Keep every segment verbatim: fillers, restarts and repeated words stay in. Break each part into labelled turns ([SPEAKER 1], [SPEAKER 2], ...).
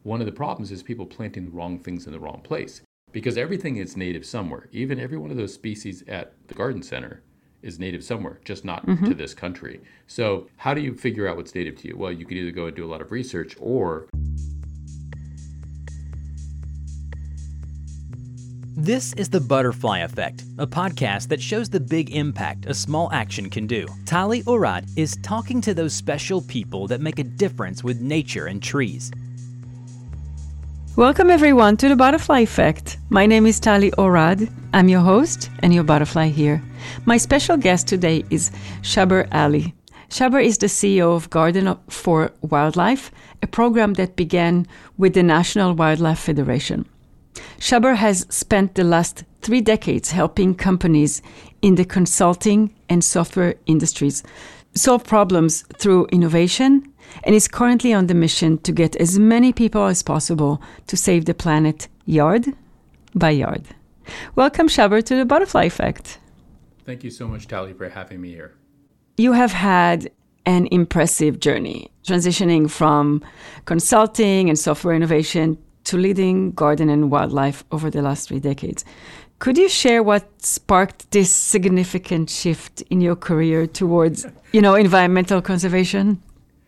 [SPEAKER 1] one of the problems is people planting the wrong things in the wrong place because everything is native somewhere. Even every one of those species at the garden center is native somewhere, just not mm-hmm. to this country. So how do you figure out what's native to you? Well, you could either go and do a lot of research or...
[SPEAKER 2] This is The Butterfly Effect, a podcast that shows the big impact a small action can do. Tali Orad is talking to those special people that make a difference with nature and trees.
[SPEAKER 3] Welcome everyone to The Butterfly Effect. My name is Tali Orad. I'm your host and your butterfly here. My special guest today is Shaber Ali. Shaber is the C E O of Garden for Wildlife, a program that began with the National Wildlife Federation. Shaber has spent the last three decades helping companies in the consulting and software industries solve problems through innovation and is currently on the mission to get as many people as possible to save the planet yard by yard. Welcome, Shaber, to The Butterfly Effect.
[SPEAKER 1] Thank you so much, Tali, for having me here.
[SPEAKER 3] You have had an impressive journey, transitioning from consulting and software innovation to leading garden and wildlife over the last three decades. Could you share what sparked this significant shift in your career towards, you know, environmental conservation?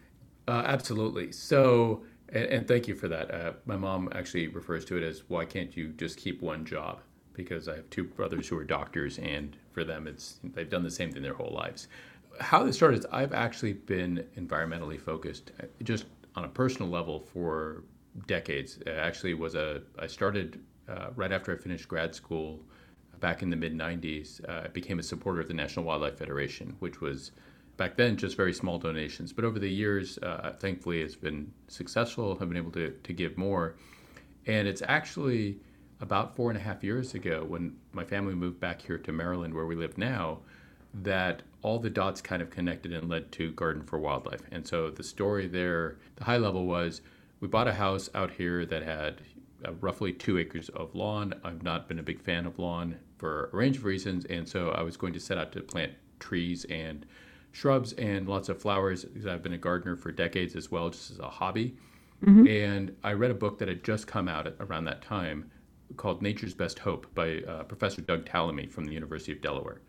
[SPEAKER 1] Uh, absolutely. So, and, and thank you for that. Uh, my mom actually refers to it as, why can't you just keep one job? Because I have two brothers who are doctors, and for them, it's they've done the same thing their whole lives. How this started is I've actually been environmentally focused, just on a personal level, for decades. It actually was a, I started uh, right after I finished grad school back in the mid nineties. Uh, I became a supporter of the National Wildlife Federation, which was back then just very small donations. But over the years, uh, thankfully, it's been successful. I've been able to, to give more. And it's actually about four and a half years ago when my family moved back here to Maryland, where we live now, that all the dots kind of connected and led to Garden for Wildlife. And so the story there, the high level was, we bought a house out here that had uh, roughly two acres of lawn. I've not been a big fan of lawn for a range of reasons, and so I was going to set out to plant trees and shrubs and lots of flowers, because I've been a gardener for decades as well, just as a hobby. Mm-hmm. And I read a book that had just come out at, around that time called Nature's Best Hope by uh, Professor Doug Tallamy from the University of Delaware.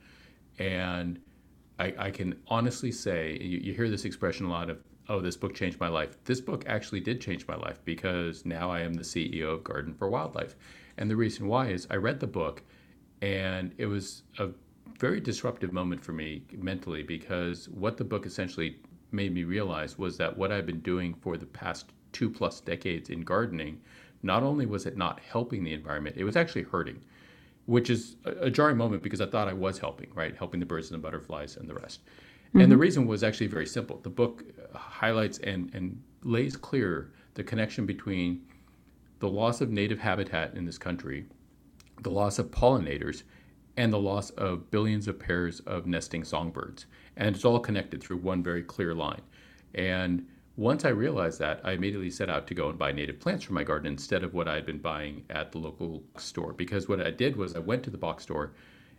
[SPEAKER 1] And I, I can honestly say, you, you hear this expression a lot of, oh, this book changed my life. This book actually did change my life, because now I am the C E O of Garden for Wildlife. And the reason why is I read the book, and it was a very disruptive moment for me mentally, because what the book essentially made me realize was that what I've been doing for the past two plus decades in gardening, not only was it not helping the environment, it was actually hurting, which is a, a jarring moment, because I thought I was helping, right? Helping the birds and the butterflies and the rest. Mm-hmm. And the reason was actually very simple. The book highlights and, and lays clear the connection between the loss of native habitat in this country, the loss of pollinators, and the loss of billions of pairs of nesting songbirds. And it's all connected through one very clear line. And once I realized that, I immediately set out to go and buy native plants for my garden instead of what I had been buying at the local store. Because what I did was I went to the box store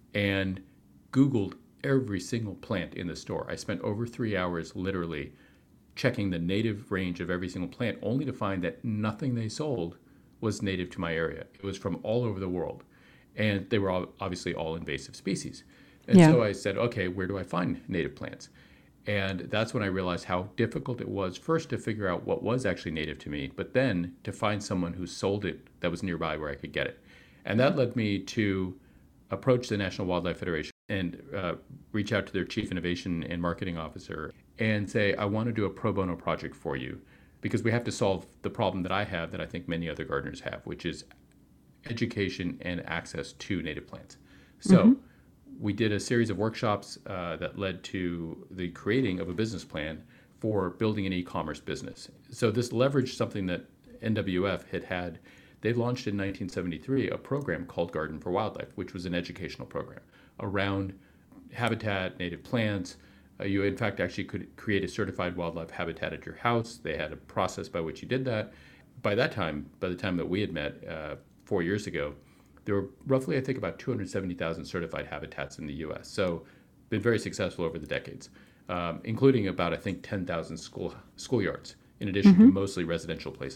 [SPEAKER 1] and Googled every single plant in the store. I spent over three hours literally checking the native range of every single plant, only to find that nothing they sold was native to my area. It was from all over the world. And they were all, obviously all invasive species. And yeah. so I said, okay, where do I find native plants? And that's when I realized how difficult it was, first to figure out what was actually native to me, but then to find someone who sold it that was nearby where I could get it. And that led me to approach the National Wildlife Federation and uh, reach out to their chief innovation and marketing officer and say, I want to do a pro bono project for you, because we have to solve the problem that I have that I think many other gardeners have, which is education and access to native plants. So mm-hmm. we did a series of workshops uh, that led to the creating of a business plan for building an e-commerce business. So this leveraged something that N W F had had. They launched in nineteen seventy-three a program called Garden for Wildlife, which was an educational program around habitat, native plants. Uh, you, in fact, actually could create a certified wildlife habitat at your house. They had a process by which you did that. By that time, by the time that we had met uh, four years ago, there were roughly, I think, about two hundred seventy thousand certified habitats in the U S. So been very successful over the decades, um, including about, I think, ten thousand school schoolyards, in addition mm-hmm. to mostly residential places.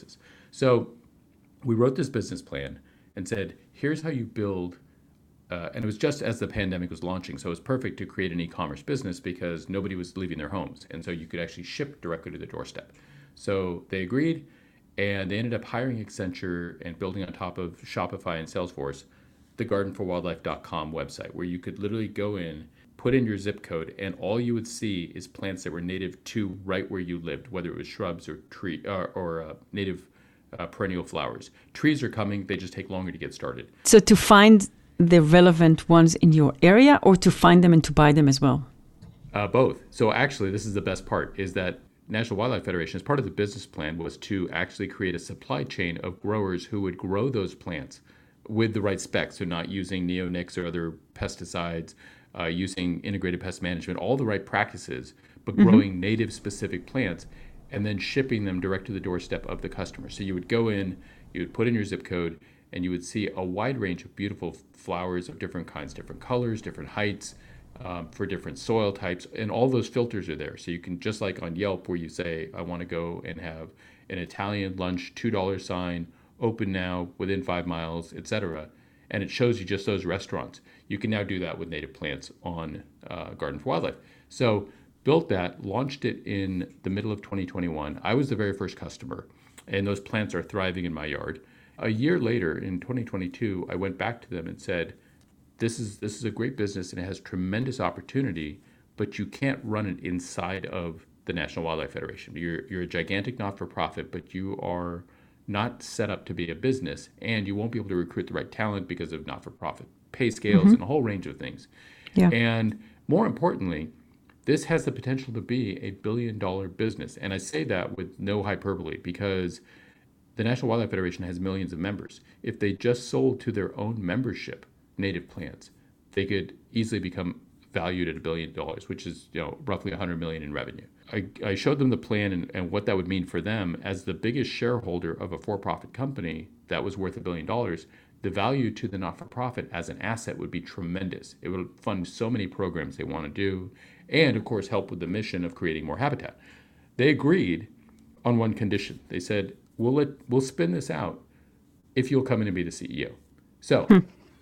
[SPEAKER 1] So we wrote this business plan and said, here's how you build. Uh, and it was just as the pandemic was launching. So it was perfect to create an e-commerce business because nobody was leaving their homes. And so you could actually ship directly to the doorstep. So they agreed, and they ended up hiring Accenture and building on top of Shopify and Salesforce, the garden for wildlife dot com website, where you could literally go in, put in your zip code, and all you would see is plants that were native to right where you lived, whether it was shrubs or tree or, or uh, native uh, perennial flowers. Trees are coming; they just take longer to get started.
[SPEAKER 3] So to find the relevant ones in your area, or to find them and to buy them as well?
[SPEAKER 1] Uh, both. So actually, this is the best part: is that National Wildlife Federation, as part of the business plan, was to actually create a supply chain of growers who would grow those plants with the right specs, so not using neonics or other pesticides, uh, using integrated pest management, all the right practices, but growing mm-hmm. native specific plants and then shipping them direct to the doorstep of the customer. So you would go in, you would put in your zip code, and you would see a wide range of beautiful flowers of different kinds, different colors, different heights, um, for different soil types, and all those filters are there. So you can, just like on Yelp, where you say, I want to go and have an Italian lunch, two dollar sign, open now, within five miles, et cetera. And it shows you just those restaurants. You can now do that with native plants on uh, Garden for Wildlife. So built that, launched it in the middle of twenty twenty-one. I was the very first customer, and those plants are thriving in my yard. A year later, in twenty twenty-two, I went back to them and said, this is this is a great business and it has tremendous opportunity, but you can't run it inside of the National Wildlife Federation. You're, you're a gigantic not-for-profit, but you are not set up to be a business, and you won't be able to recruit the right talent because of not-for-profit pay scales mm-hmm. and a whole range of things. Yeah. And more importantly, this has the potential to be a billion-dollar business. And I say that with no hyperbole because the National Wildlife Federation has millions of members. If they just sold to their own membership native plants, they could easily become valued at a billion dollars, which is, you know, roughly one hundred million in revenue. I, I showed them the plan and, and what that would mean for them as the biggest shareholder of a for-profit company that was worth a billion dollars. The value to the not-for-profit as an asset would be tremendous. It would fund so many programs they want to do, and of course help with the mission of creating more habitat. They agreed on one condition. They said, we'll let, we'll spin this out if you'll come in and be the C E O. So hmm.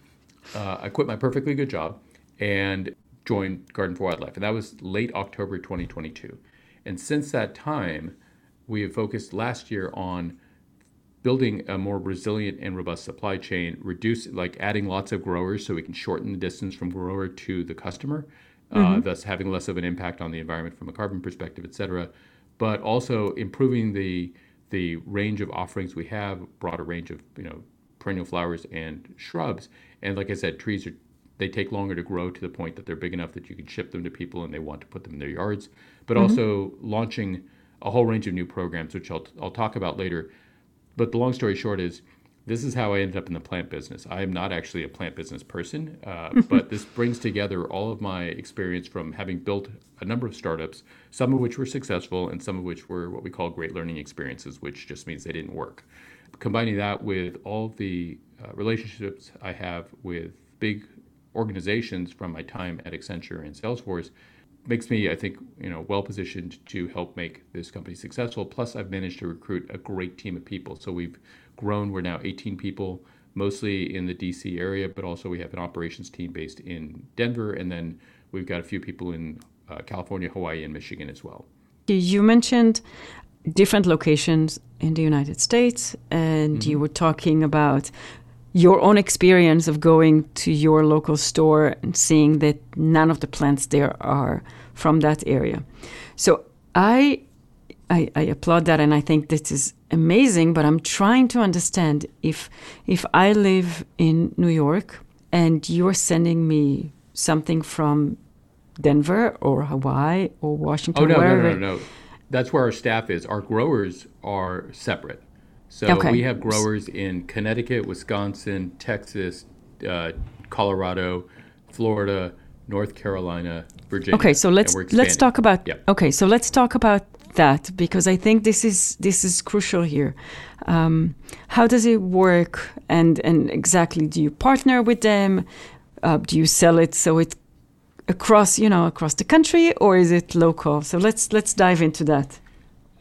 [SPEAKER 1] uh, I quit my perfectly good job and joined Garden for Wildlife. And that was late October twenty twenty-two. And since that time, we have focused last year on building a more resilient and robust supply chain, reduce, like adding lots of growers so we can shorten the distance from grower to the customer, mm-hmm. uh, thus having less of an impact on the environment from a carbon perspective, et cetera. But also improving the the range of offerings we have, broader range of, you know, perennial flowers and shrubs. And like I said, trees are, they take longer to grow to the point that they're big enough that you can ship them to people and they want to put them in their yards. But mm-hmm. also launching a whole range of new programs, which I'll I'll talk about later. But the long story short is, this is how I ended up in the plant business. I am not actually a plant business person, uh, but this brings together all of my experience from having built a number of startups, some of which were successful and some of which were what we call great learning experiences, which just means they didn't work. Combining that with all the uh, relationships I have with big organizations from my time at Accenture and Salesforce makes me, I think, you know, well positioned to help make this company successful. Plus, I've managed to recruit a great team of people. So we've grown. We're now eighteen people, mostly in the D C area, but also we have an operations team based in Denver, and then we've got a few people in uh, California, Hawaii, and Michigan as well. You
[SPEAKER 3] mentioned different locations in the United States, and mm-hmm. you were talking about your own experience of going to your local store and seeing that none of the plants there are from that area. So I, I, I applaud that, and I think this is amazing, but I'm trying to understand if if I live in New York and you're sending me something from Denver or Hawaii or Washington,
[SPEAKER 1] oh, no,
[SPEAKER 3] wherever.
[SPEAKER 1] no, no, no, no. That's where our staff is. Our growers are separate. So okay. we have growers in Connecticut, Wisconsin, Texas, uh, Colorado, Florida, North Carolina, Virginia.
[SPEAKER 3] Okay, so let's let's talk about yeah. okay, so let's talk about that, because I think this is this is crucial here. Um, how does it work, and and exactly, do you partner with them? Uh, do you sell it so it's across you know across the country, or is it local? So let's let's dive into that.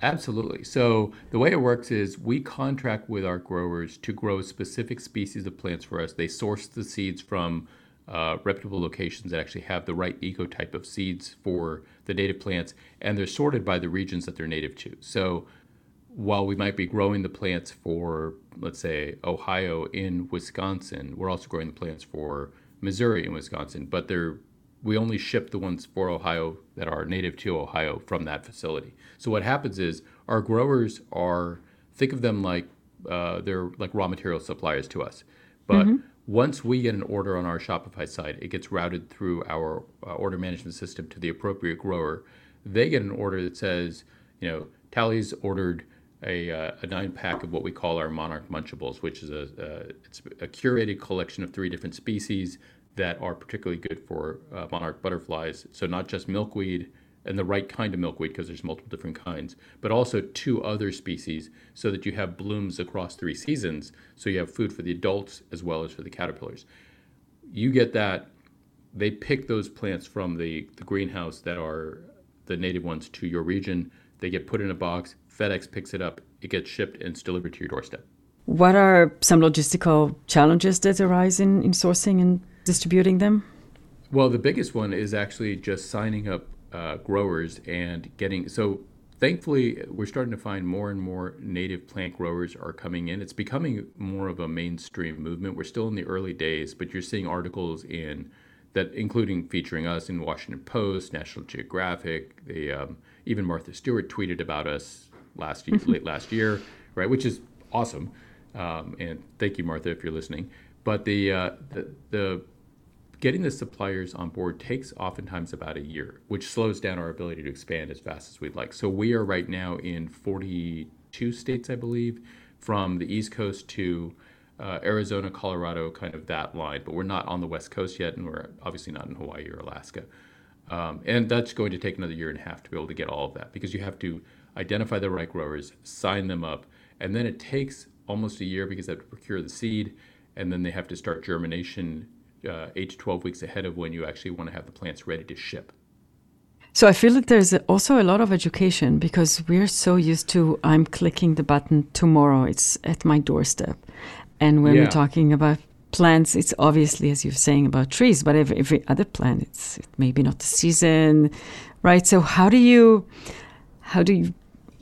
[SPEAKER 1] Absolutely. So the way it works is we contract with our growers to grow specific species of plants for us. They source the seeds from uh, reputable locations that actually have the right ecotype of seeds for the native plants, and they're sorted by the regions that they're native to. So while we might be growing the plants for, let's say, Ohio in Wisconsin, we're also growing the plants for Missouri and Wisconsin, but they're we only ship the ones for Ohio that are native to Ohio from that facility. So what happens is our growers are, think of them like uh, they're like raw material suppliers to us. But mm-hmm. once we get an order on our Shopify site, it gets routed through our uh, order management system to the appropriate grower. They get an order that says, you know, Tally's ordered a, uh, a nine pack of what we call our Monarch Munchables, which is a, uh, it's a curated collection of three different species that are particularly good for uh, monarch butterflies. So not just milkweed and the right kind of milkweed, because there's multiple different kinds, but also two other species so that you have blooms across three seasons. So you have food for the adults as well as for the caterpillars. You get that. They pick those plants from the, the greenhouse that are the native ones to your region. They get put in a box. FedEx picks it up. It gets shipped and it's delivered to your doorstep.
[SPEAKER 3] What are some logistical challenges that arise in, in sourcing and distributing them?
[SPEAKER 1] Well, the biggest one is actually just signing up uh, growers and getting, so thankfully we're starting to find more and more native plant growers are coming in. It's becoming more of a mainstream movement. We're still in the early days, but you're seeing articles in that, including featuring us in Washington Post, National Geographic, the, um, even Martha Stewart tweeted about us last year, late last year, right, which is awesome. Um, and thank you, Martha, if you're listening. But the, uh, the the getting the suppliers on board takes oftentimes about a year, which slows down our ability to expand as fast as we'd like. So we are right now in forty-two states, I believe, from the East Coast to uh, Arizona, Colorado, kind of that line. But we're not on the West Coast yet, and we're obviously not in Hawaii or Alaska. Um, and that's going to take another year and a half to be able to get all of that, because you have to identify the right growers, sign them up, and then it takes almost a year because they have to procure the seed, and then they have to start germination uh, eight to twelve weeks ahead of when you actually want to have the plants ready to ship.
[SPEAKER 3] So I feel that there's also a lot of education, because we're so used to, I'm clicking the button tomorrow, it's at my doorstep. And when yeah. we're talking about plants, it's obviously, as you're saying, about trees, but every, every other plant, it's maybe not the season, right? So how do you, how do you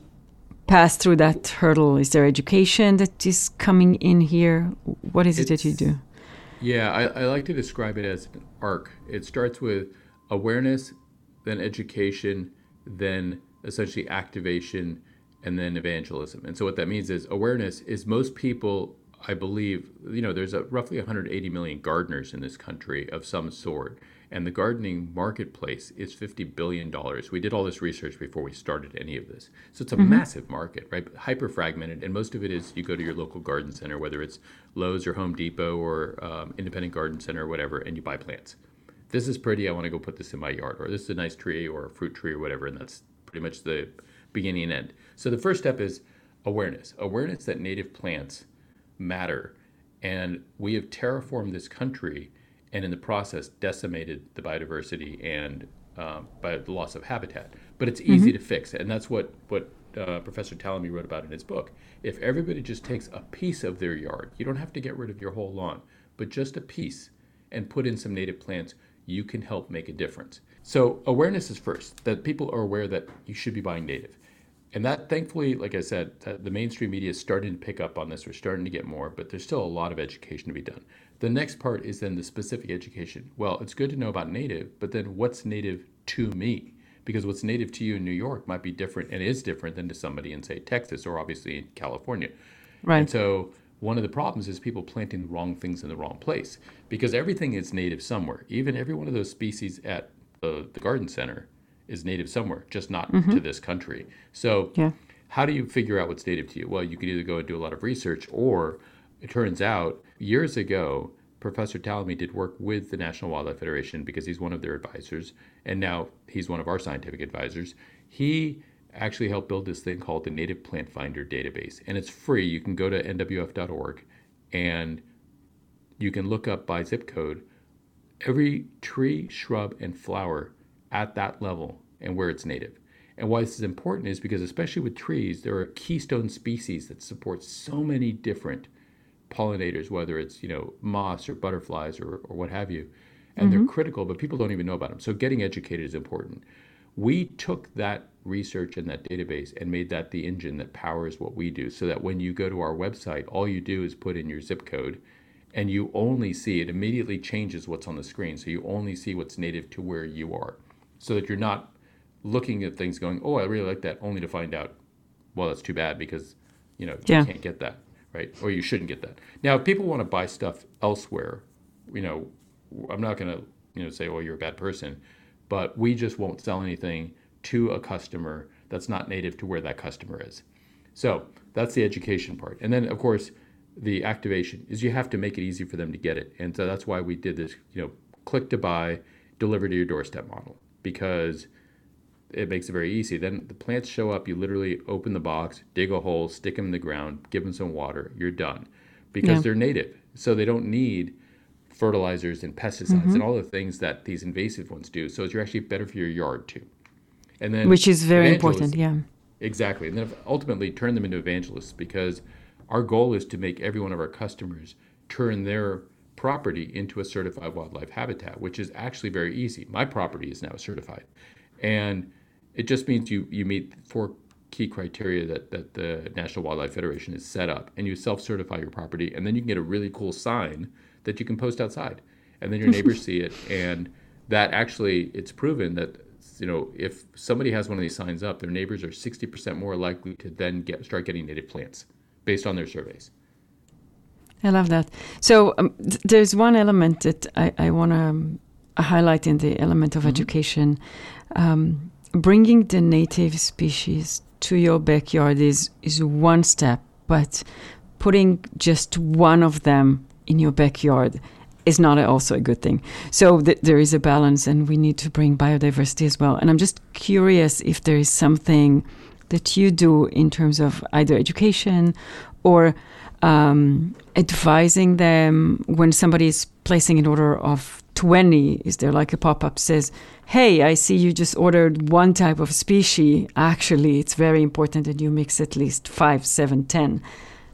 [SPEAKER 3] pass through that hurdle? Is there education that is coming in here? What is it it's, that you do?
[SPEAKER 1] Yeah, I, I like to describe it as an arc. It starts with awareness, then education, then essentially activation, and then evangelism. And so what that means is awareness is most people, I believe, you know, there's a, roughly one hundred eighty million gardeners in this country of some sort. And the gardening marketplace is fifty billion dollars. We did all this research before we started any of this. So it's a mm-hmm. massive market, right? Hyper fragmented. And most of it is you go to your local garden center, whether it's Lowe's or Home Depot or um, Independent Garden Center or whatever, and you buy plants. This is pretty, I want to go put this in my yard. Or this is a nice tree or a fruit tree or whatever. And that's pretty much the beginning and end. So the first step is awareness. Awareness that native plants matter. And we have terraformed this country and in the process decimated the biodiversity and um, by the loss of habitat. But it's easy mm-hmm. to fix. And that's what, what uh, Professor Tallamy wrote about in his book. If everybody just takes a piece of their yard, you don't have to get rid of your whole lawn, but just a piece, and put in some native plants, you can help make a difference. So awareness is first, that people are aware that you should be buying native. And that, thankfully, like I said, the mainstream media is starting to pick up on this. We're starting to get more, but there's still a lot of education to be done. The next part is then the specific education. Well, it's good to know about native, but then what's native to me? Because what's native to you in New York might be different and is different than to somebody in, say, Texas or obviously in California.
[SPEAKER 3] Right.
[SPEAKER 1] And so one of the problems is people planting the wrong things in the wrong place, because everything is native somewhere. Even every one of those species at the, the garden center is native somewhere, just not mm-hmm. to this country. So yeah. how do you figure out what's native to you? Well, you could either go and do a lot of research, or it turns out years ago, Professor Tallamy did work with the National Wildlife Federation because he's one of their advisors, and now he's one of our scientific advisors. He actually helped build this thing called the Native Plant Finder database, and it's free. You can go to N W F dot org, and you can look up by zip code every tree, shrub, and flower at that level and where it's native. And why this is important is because, especially with trees, there are keystone species that support so many different pollinators, whether it's, you know, moths or butterflies or, or what have you. And mm-hmm. they're critical, but people don't even know about them. So getting educated is important. We took that research and that database and made that the engine that powers what we do, so that when you go to our website, all you do is put in your zip code and you only see, it immediately changes what's on the screen. So you only see what's native to where you are, so that you're not looking at things going, oh, I really like that, only to find out, well, that's too bad because, you know, you yeah. can't get that, right? Or you shouldn't get that. Now, if people want to buy stuff elsewhere, you know, I'm not going to, you know, say, oh, you're a bad person, but we just won't sell anything to a customer that's not native to where that customer is. So that's the education part. And then, of course, the activation is you have to make it easy for them to get it. And so that's why we did this, you know, click to buy, deliver to your doorstep model, because it makes it very easy. Then the plants show up, you literally open the box, dig a hole, stick them in the ground, give them some water, you're done. Because yeah. they're native. So they don't need fertilizers and pesticides mm-hmm. and all the things that these invasive ones do. So it's actually better for your yard too. And then
[SPEAKER 3] which is very important, yeah.
[SPEAKER 1] Exactly. And then ultimately turn them into evangelists, because our goal is to make every one of our customers turn their property into a certified wildlife habitat, which is actually very easy. My property is now certified. And it just means you, you meet four key criteria that, that the National Wildlife Federation has set up, and you self-certify your property, and then you can get a really cool sign that you can post outside. And then your neighbors see it, and that actually, it's proven that, you know, if somebody has one of these signs up, their neighbors are sixty percent more likely to then get start getting native plants based on their surveys.
[SPEAKER 3] I love that. So um, th- there's one element that I, I want to um, highlight in the element of mm-hmm. education. Um, bringing the native species to your backyard is, is one step, but putting just one of them in your backyard is not also a good thing. So th- there is a balance, and we need to bring biodiversity as well. And I'm just curious if there is something that you do in terms of either education or um, advising them when somebody is placing an order of twenty. Is there like a pop-up says, hey, I see you just ordered one type of species. Actually, it's very important that you mix at least five, seven, ten.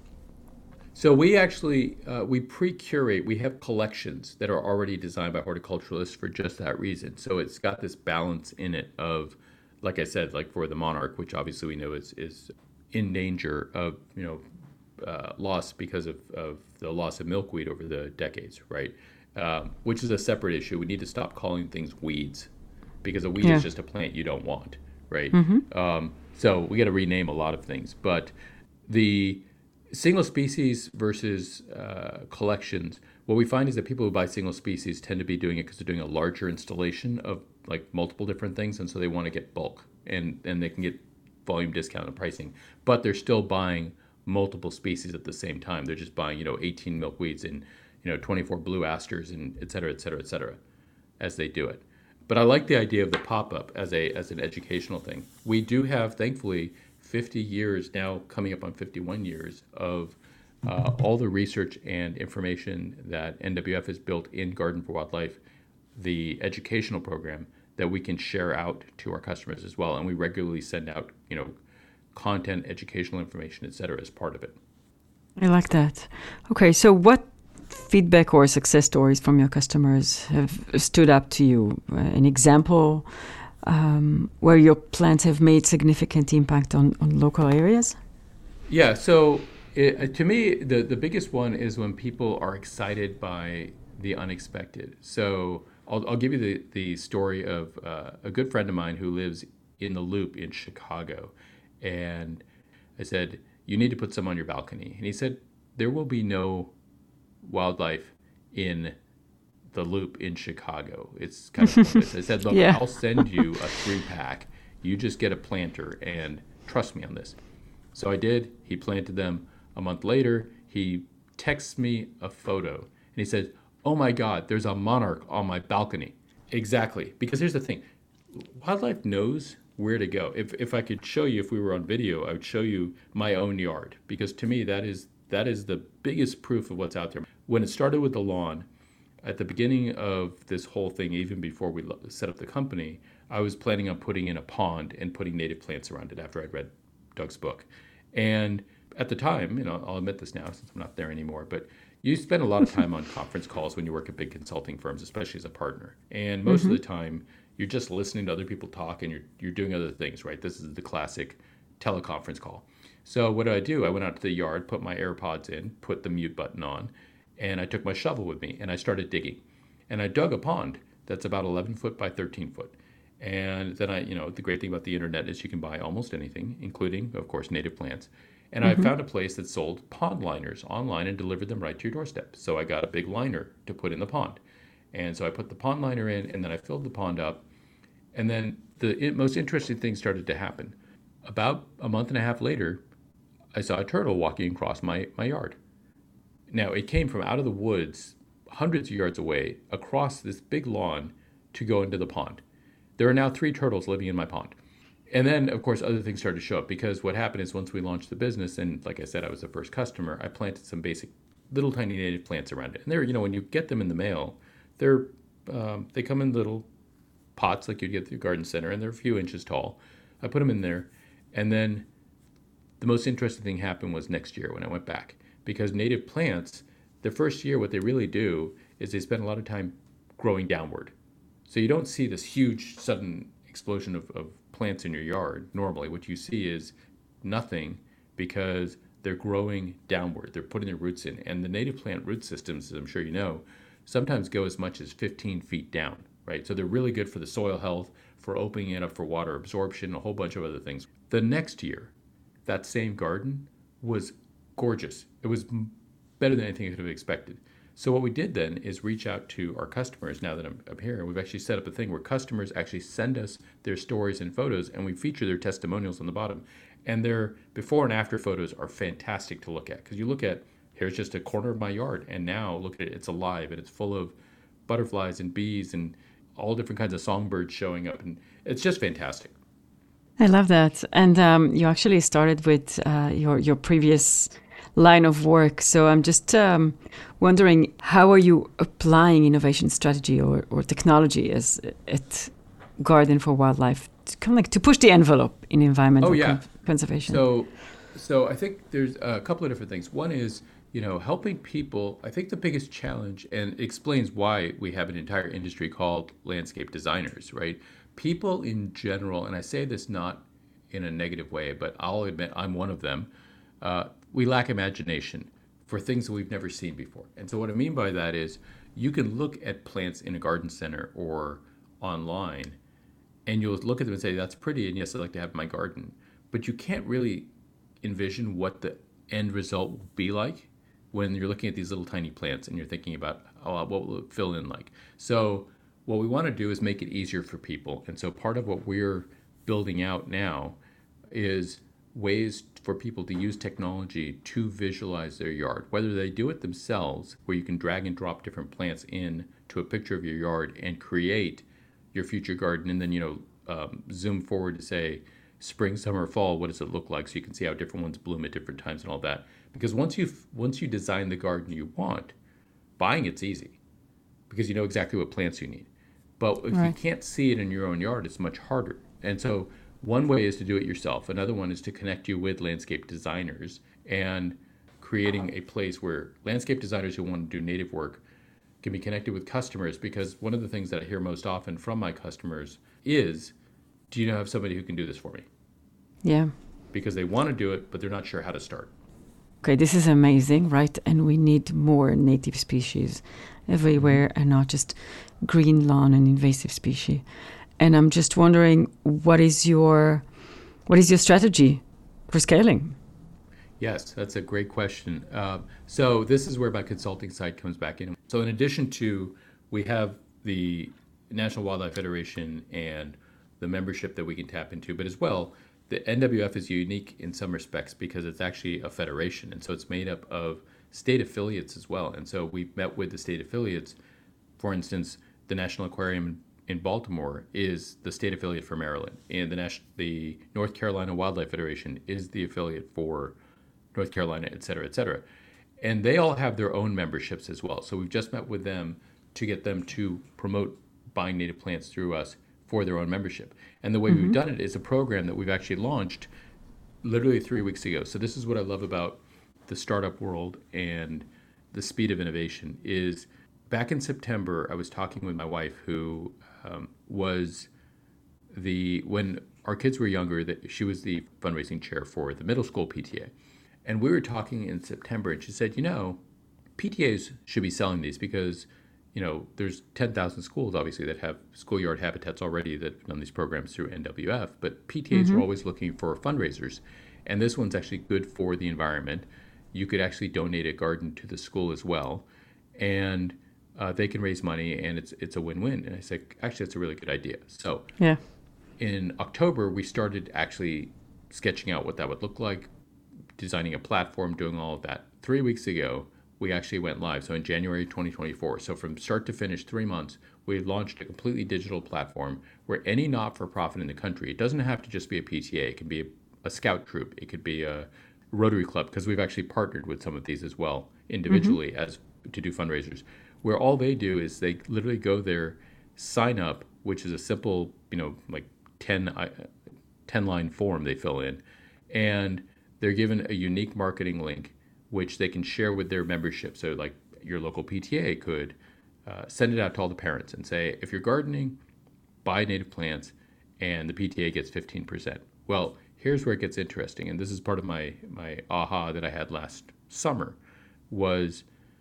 [SPEAKER 1] So we actually, uh, we pre-curate, we have collections that are already designed by horticulturalists for just that reason. So it's got this balance in it of, like I said, like for the monarch, which obviously we know is, is in danger of, you know, uh, loss because of, of the loss of milkweed over the decades, right? Um, which is a separate issue. We need to stop calling things weeds, because a weed yeah. is just a plant you don't want, right? Mm-hmm. Um, so we got to rename a lot of things. But the single species versus uh, collections, what we find is that people who buy single species tend to be doing it because they're doing a larger installation of like multiple different things, and so they want to get bulk, and, and they can get volume discount and pricing, but they're still buying multiple species at the same time. They're just buying, you know, eighteen milkweeds and, you know, twenty-four blue asters and et cetera, et cetera, et cetera, as they do it. But I like the idea of the pop-up as a as an educational thing. We do have, thankfully, fifty years now, coming up on fifty-one years of uh, all the research and information that N W F has built in Garden for Wildlife, the educational program that we can share out to our customers as well. And we regularly send out, you know, content, educational information, et cetera, as part of it.
[SPEAKER 3] I like that. Okay, so what feedback or success stories from your customers have stood up to you? Uh, an example um, where your plants have made significant impact on, on local areas?
[SPEAKER 1] Yeah, so it, to me, the, the biggest one is when people are excited by the unexpected. So I'll, I'll give you the, the story of uh, a good friend of mine who lives in the Loop in Chicago. And I said, you need to put some on your balcony. And he said, there will be no wildlife in the Loop in Chicago. It's kind of pointless. I said, look, yeah. I'll send you a three pack. You just get a planter and trust me on this. So I did. He planted them. A month later, he texts me a photo and he says, oh my God, there's a monarch on my balcony. Exactly. Because here's the thing. Wildlife knows where to go. If if I could show you, if we were on video, I would show you my own yard, because to me that is that is the biggest proof of what's out there. When it started with the lawn, at the beginning of this whole thing, even before we lo- set up the company, I was planning on putting in a pond and putting native plants around it after I'd read Doug's book. And at the time, you know, I'll admit this now since I'm not there anymore, but you spend a lot of time on conference calls when you work at big consulting firms, especially as a partner. And most mm-hmm. of the time, you're just listening to other people talk and you're you're doing other things, right? This is the classic teleconference call. So what do I do? I went out to the yard, put my AirPods in, put the mute button on, and I took my shovel with me and I started digging. And I dug a pond that's about eleven foot by thirteen foot. And then I, you know, the great thing about the internet is you can buy almost anything, including, of course, native plants. And mm-hmm. I found a place that sold pond liners online and delivered them right to your doorstep. So I got a big liner to put in the pond. And so I put the pond liner in and then I filled the pond up. And then the it, most interesting thing started to happen. About a month and a half later, I saw a turtle walking across my, my yard. Now, it came from out of the woods, hundreds of yards away, across this big lawn to go into the pond. There are now three turtles living in my pond. And then, of course, other things started to show up because what happened is once we launched the business, and like I said, I was the first customer, I planted some basic little tiny native plants around it. And they're, you know, when you get them in the mail, they're um, they come in little pots like you'd get at the garden center, and they're a few inches tall. I put them in there. And then the most interesting thing happened was next year when I went back. Because native plants, the first year, what they really do is they spend a lot of time growing downward. So you don't see this huge sudden explosion of, of plants in your yard. Normally, what you see is nothing because they're growing downward. They're putting their roots in. And the native plant root systems, as I'm sure you know, sometimes go as much as fifteen feet down, right? So they're really good for the soil health, for opening it up for water absorption, a whole bunch of other things. The next year, that same garden was gorgeous. It was better than anything I could have expected. So what we did then is reach out to our customers. Now that I'm up here, we've actually set up a thing where customers actually send us their stories and photos, and we feature their testimonials on the bottom. And their before and after photos are fantastic to look at because you look at, here's just a corner of my yard, and now look at it, it's alive and it's full of butterflies and bees and all different kinds of songbirds showing up, and it's just fantastic.
[SPEAKER 3] I love that. And um, you actually started with uh, your your previous line of work. So I'm just um, wondering, how are you applying innovation strategy or, or technology as at Garden for Wildlife to kind of like to push the envelope in environmental
[SPEAKER 1] oh, yeah.
[SPEAKER 3] con- conservation?
[SPEAKER 1] So, so I think there's a couple of different things. One is, you know, helping people. I think the biggest challenge, and it explains why we have an entire industry called landscape designers, right? People in general, and I say this not in a negative way, but I'll admit I'm one of them. Uh, we lack imagination for things that we've never seen before. And so what I mean by that is you can look at plants in a garden center or online, and you'll look at them and say, that's pretty, and yes, I'd like to have in my garden. But you can't really envision what the end result will be like when you're looking at these little tiny plants and you're thinking about, oh, what will it fill in like? So what we want to do is make it easier for people. And so part of what we're building out now is ways for people to use technology to visualize their yard, whether they do it themselves, where you can drag and drop different plants in to a picture of your yard and create your future garden, and then, you know, um, zoom forward to say spring, summer, fall, what does it look like, so you can see how different ones bloom at different times and all that. Because once you once you design the garden you want, buying it's easy because you know exactly what plants you need. But if right. you can't see it in your own yard, it's much harder. And so one way is to do it yourself. Another one is to connect you with landscape designers and creating a place where landscape designers who want to do native work can be connected with customers. Because one of the things that I hear most often from my customers is, do you know have somebody who can do this for me?
[SPEAKER 3] Yeah.
[SPEAKER 1] Because they want to do it, but they're not sure how to start.
[SPEAKER 3] Okay, this is amazing, right? And we need more native species everywhere and not just green lawn and invasive species. And I'm just wondering, what is your what is your strategy for scaling?
[SPEAKER 1] Yes, that's a great question. Uh, so this is where my consulting side comes back in. So in addition to, we have the National Wildlife Federation and the membership that we can tap into, but as well, the N W F is unique in some respects because it's actually a federation. And so it's made up of state affiliates as well. And so we've met with the state affiliates. For instance, the National Aquarium in Baltimore is the state affiliate for Maryland, and the Nash- the North Carolina Wildlife Federation is the affiliate for North Carolina, et cetera, et cetera. And they all have their own memberships as well. So we've just met with them to get them to promote buying native plants through us for their own membership. And the way mm-hmm. we've done it is a program that we've actually launched literally three weeks ago. So this is what I love about the startup world and the speed of innovation is back in September, I was talking with my wife who um, was the, when our kids were younger, that she was the fundraising chair for the middle school P T A. And we were talking in September and she said, you know, P T As should be selling these because, you know, there's ten thousand schools obviously that have schoolyard habitats already that run these programs through N W F, but P T As mm-hmm. are always looking for fundraisers. And this one's actually good for the environment. You could actually donate a garden to the school as well. And uh, they can raise money and it's it's a win-win. And I said, actually, that's a really good idea. So
[SPEAKER 3] yeah.
[SPEAKER 1] in October, we started actually sketching out what that would look like, designing a platform, doing all of that. Three weeks ago, we actually went live. So in January twenty twenty-four. So from start to finish, three months, we launched a completely digital platform where any not-for-profit in the country, it doesn't have to just be a P T A. It can be a, a scout troop. It could be a Rotary Club, because we've actually partnered with some of these as well individually mm-hmm. as to do fundraisers, where all they do is they literally go there, sign up, which is a simple, you know, like ten, ten line form they fill in, and they're given a unique marketing link which they can share with their membership. So like your local P T A could uh, send it out to all the parents and say, if you're gardening, buy native plants, and the P T A gets fifteen percent. Well, here's where it gets interesting, and this is part of my my aha that I had last summer, was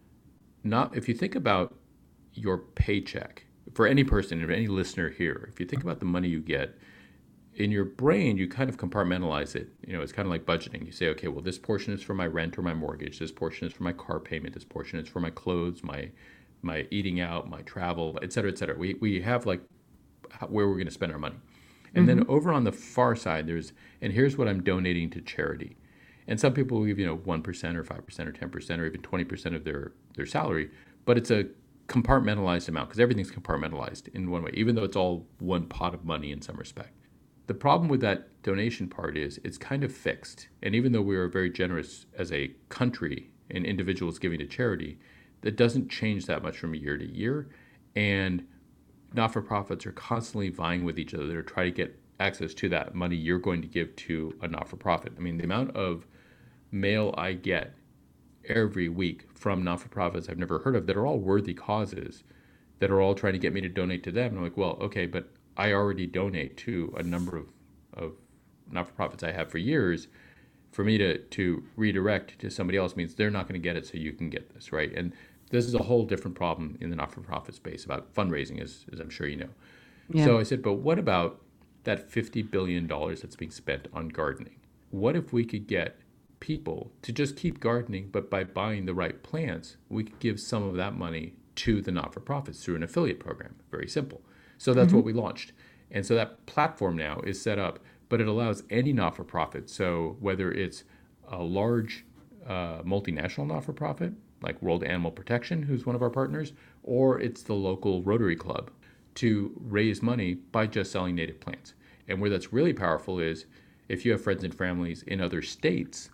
[SPEAKER 1] not, if you think about your paycheck, for any person, or any listener here, if you think about the money you get, in your brain, you kind of compartmentalize it. You know, it's kind of like budgeting. You say, okay, well, this portion is for my rent or my mortgage. This portion is for my car payment. This portion is for my clothes, my my eating out, my travel, et cetera, et cetera. We, we have like where we're going to spend our money. And mm-hmm. then over on the far side, there's, and here's what I'm donating to charity. And some people will give, you know, one percent or five percent or ten percent or even twenty percent of their, their salary, but it's a compartmentalized amount because everything's compartmentalized in one way, even though it's all one pot of money in some respect. The problem with that donation part is it's kind of fixed. And even though we are very generous as a country and individuals giving to charity, that doesn't change that much from year to year. And not-for-profits are constantly vying with each other to try to get access to that money you're going to give to a not-for-profit. I mean, the amount of mail I get every week from not-for-profits I've never heard of that are all worthy causes, that are all trying to get me to donate to them. And I'm like, well, okay, but I already donate to a number of, of not-for-profits I have for years. For me to, to redirect to somebody else means they're not going to get it, so you can get this, right? And this is a whole different problem in the not-for-profit space about fundraising, as, as I'm sure you know. Yeah. So I said, but what about that fifty billion dollars that's being spent on gardening? What if we could get people to just keep gardening, but by buying the right plants, we could give some of that money to the not-for-profits through an affiliate program? Very simple. So that's mm-hmm. what we launched. And so that platform now is set up, but it allows any not-for-profit. So whether it's a large uh, multinational not-for-profit, like World Animal Protection, who's one of our partners, or it's the local Rotary Club, to raise money by just selling native plants. And where that's really powerful is if you have friends and families in other states,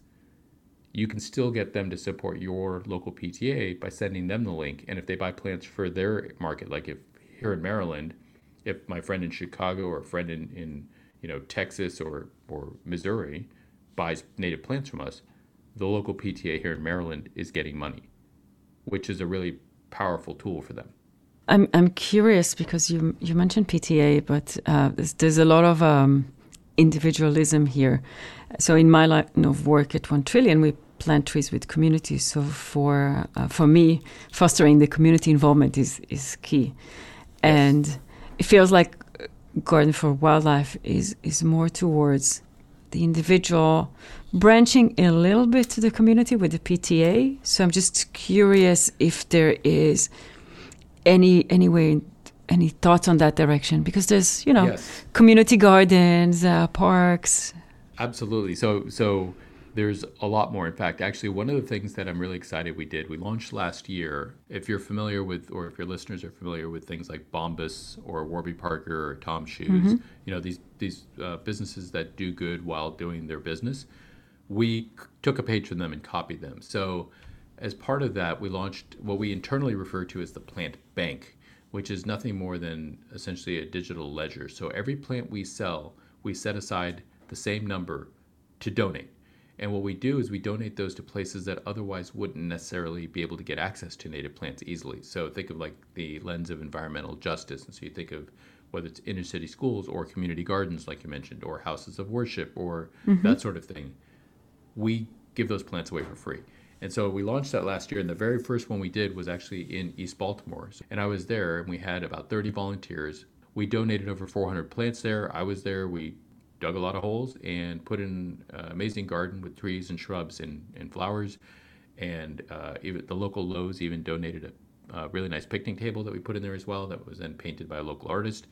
[SPEAKER 1] you can still get them to support your local P T A by sending them the link. And if they buy plants for their market, like if here in Maryland, if my friend in Chicago or a friend in, in you know Texas or, or Missouri buys native plants from us, the local P T A here in Maryland is getting money, which is a really powerful tool for them.
[SPEAKER 3] I'm I'm curious because you you mentioned P T A, but uh, there's, there's a lot of um, individualism here. So in my line of work at One Trillion, we plant trees with communities. So for uh, for me, fostering the community involvement is is key, yes. And it feels like Garden for Wildlife is is more towards the individual, branching a little bit to the community with the P T A. So I'm just curious if there is any any way, any thoughts on that direction, because there's you know yes. community gardens, uh, parks.
[SPEAKER 1] Absolutely. So so there's a lot more. In fact, actually, one of the things that I'm really excited we did, we launched last year. If you're familiar with, or if your listeners are familiar with things like Bombas or Warby Parker or Tom Shoes, mm-hmm. you know, these these uh, businesses that do good while doing their business, we c- took a page from them and copied them. So as part of that, we launched what we internally refer to as the plant bank, which is nothing more than essentially a digital ledger. So every plant we sell, we set aside the same number to donate. And what we do is we donate those to places that otherwise wouldn't necessarily be able to get access to native plants easily. So think of like the lens of environmental justice. And so you think of whether it's inner city schools or community gardens, like you mentioned, or houses of worship or mm-hmm. that sort of thing. We give those plants away for free. And so we launched that last year, and the very first one we did was actually in East Baltimore. And I was there, and we had about thirty volunteers. We donated over four hundred plants there. I was there. We dug a lot of holes and put in an amazing garden with trees and shrubs and, and flowers. And uh, even the local Lowe's even donated a, a really nice picnic table that we put in there as well that was then painted by a local artist.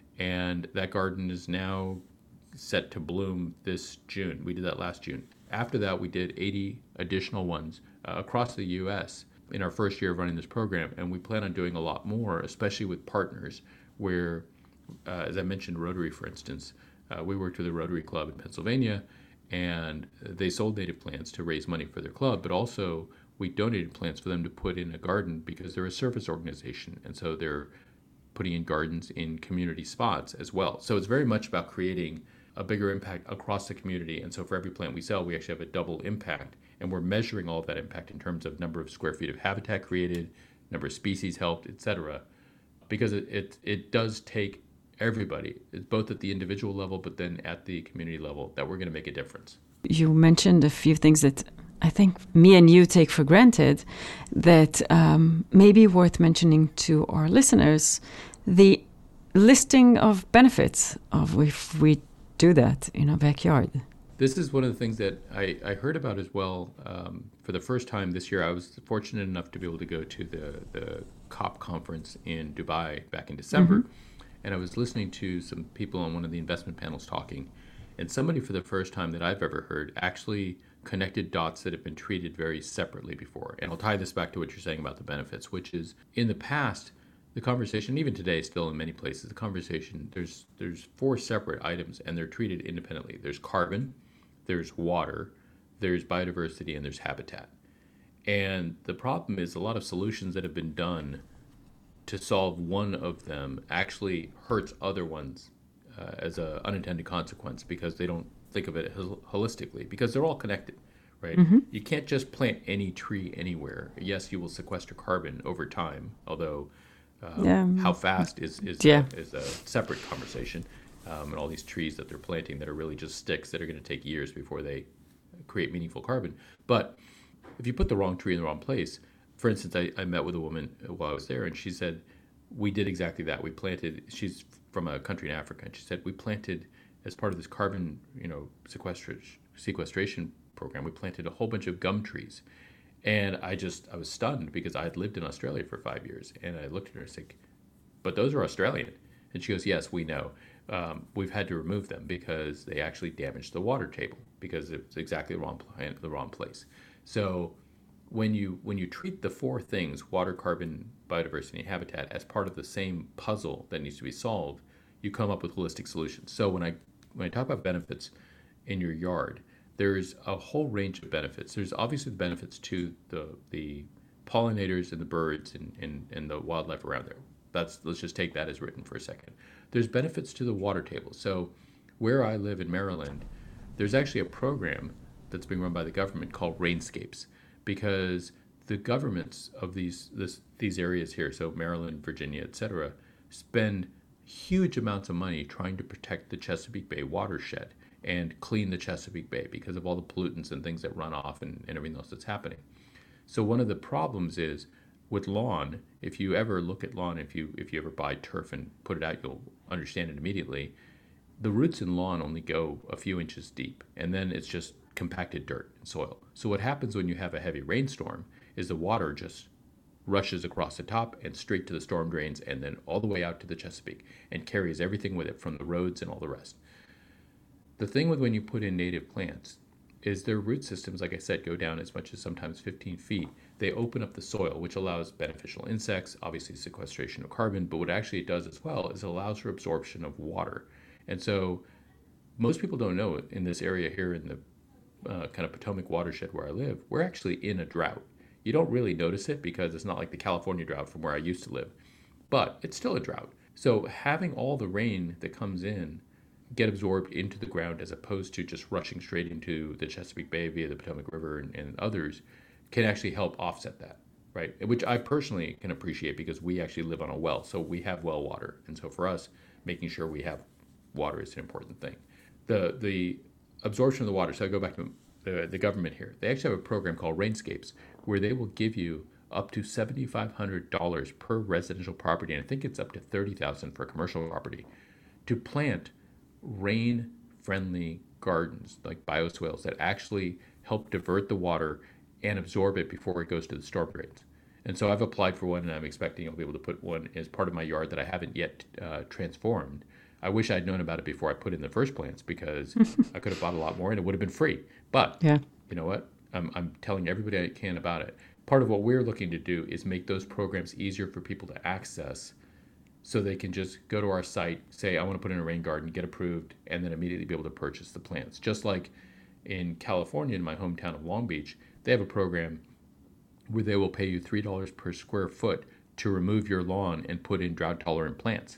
[SPEAKER 1] And that garden is now set to bloom this June. We did that last June. After that, we did eighty additional ones uh, across the U S in our first year of running this program, and we plan on doing a lot more, especially with partners where, uh, as I mentioned, Rotary, for instance, uh, we worked with a Rotary Club in Pennsylvania, and they sold native plants to raise money for their club, but also we donated plants for them to put in a garden because they're a service organization, and so they're putting in gardens in community spots as well. So it's very much about creating a bigger impact across the community. And so for every plant we sell, we actually have a double impact. And we're measuring all of that impact in terms of number of square feet of habitat created, number of species helped, et cetera. Because it, it, it does take everybody, it's both at the individual level, but then at the community level, that we're going to make a difference.
[SPEAKER 3] You mentioned a few things that I think me and you take for granted that um, may be worth mentioning to our listeners. The listing of benefits of if we do that in our backyard.
[SPEAKER 1] This is one of the things that I, I heard about as well. Um, for the first time this year, I was fortunate enough to be able to go to the, the COP conference in Dubai back in December. Mm-hmm. And I was listening to some people on one of the investment panels talking. And somebody for the first time that I've ever heard actually connected dots that have been treated very separately before. And I'll tie this back to what you're saying about the benefits, which is in the past, the conversation, even today, still in many places, the conversation, there's there's four separate items and they're treated independently. There's carbon, there's water, there's biodiversity, and there's habitat. And the problem is a lot of solutions that have been done to solve one of them actually hurts other ones uh, as an unintended consequence because they don't think of it hol- holistically because they're all connected, right? Mm-hmm. You can't just plant any tree anywhere. Yes, you will sequester carbon over time, although Um, yeah. how fast is is, yeah. a, is a separate conversation. Um, and all these trees that they're planting that are really just sticks that are going to take years before they create meaningful carbon. But if you put the wrong tree in the wrong place, for instance, I, I met with a woman while I was there, and she said, we did exactly that. We planted, she's from a country in Africa, and she said, we planted, as part of this carbon you know, sequestration, sequestration program, we planted a whole bunch of gum trees. And I just, I was stunned because I had lived in Australia for five years. And I looked at her and said, but those are Australian. And she goes, yes, we know. Um, we've had to remove them because they actually damaged the water table because it's exactly the wrong plant, the wrong place. So when you when you treat the four things, water, carbon, biodiversity, and habitat, as part of the same puzzle that needs to be solved, you come up with holistic solutions. So when I when I talk about benefits in your yard, there's a whole range of benefits. There's obviously the benefits to the the pollinators and the birds and, and, and the wildlife around there. That's let's just take that as written for a second. There's benefits to the water table. So where I live in Maryland, there's actually a program that's being run by the government called Rainscapes, because the governments of these this, these areas here, so Maryland, Virginia, et cetera, spend huge amounts of money trying to protect the Chesapeake Bay watershed and clean the Chesapeake Bay because of all the pollutants and things that run off and, and everything else that's happening. So one of the problems is with lawn, if you ever look at lawn, if you if you ever buy turf and put it out, you'll understand it immediately. The roots in lawn only go a few inches deep, and then it's just compacted dirt and soil. So what happens when you have a heavy rainstorm is the water just rushes across the top and straight to the storm drains and then all the way out to the Chesapeake and carries everything with it from the roads and all the rest. The thing with when you put in native plants is their root systems, like I said, go down as much as sometimes fifteen feet. They open up the soil, which allows beneficial insects, obviously sequestration of carbon, but what actually it does as well is it allows for absorption of water. And so most people don't know it in this area here in the uh, kind of Potomac watershed where I live, we're actually in a drought. You don't really notice it because it's not like the California drought from where I used to live, but it's still a drought. So having all the rain that comes in get absorbed into the ground as opposed to just rushing straight into the Chesapeake Bay via the Potomac River and, and others can actually help offset that, right? Which I personally can appreciate because we actually live on a well, so we have well water. And so for us, making sure we have water is an important thing. The the absorption of the water, so I go back to the, the government here. They actually have a program called Rainscapes where they will give you up to seven thousand five hundred dollars per residential property, and I think it's up to thirty thousand dollars for commercial property, to plant rain-friendly gardens like bioswales that actually help divert the water and absorb it before it goes to the storm drains. And so I've applied for one, and I'm expecting I'll be able to put one as part of my yard that I haven't yet uh, transformed. I wish I'd known about it before I put in the first plants because I could have bought a lot more and it would have been free. But yeah. You know what? I'm, I'm telling everybody I can about it. Part of what we're looking to do is make those programs easier for people to access so they can just go to our site, say, I want to put in a rain garden, get approved, and then immediately be able to purchase the plants. Just like in California, in my hometown of Long Beach, they have a program where they will pay you three dollars per square foot to remove your lawn and put in drought-tolerant plants.